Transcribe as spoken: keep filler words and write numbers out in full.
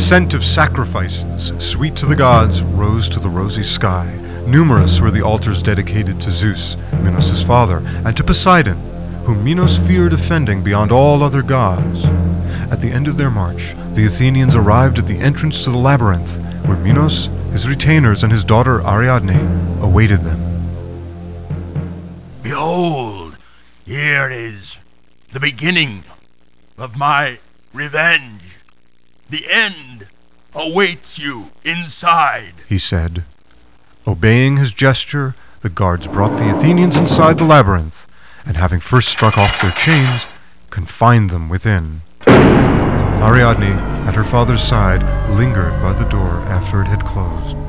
scent of sacrifices, sweet to the gods, rose to the rosy sky. Numerous were the altars dedicated to Zeus, Minos' father, and to Poseidon, whom Minos feared offending beyond all other gods. At the end of their march, the Athenians arrived at the entrance to the labyrinth, where Minos, his retainers, and his daughter Ariadne awaited them. Behold, here is the beginning of my revenge. The end awaits you inside, he said. Obeying his gesture, the guards brought the Athenians inside the labyrinth, and having first struck off their chains, confined them within. Ariadne, at her father's side, lingered by the door after it had closed.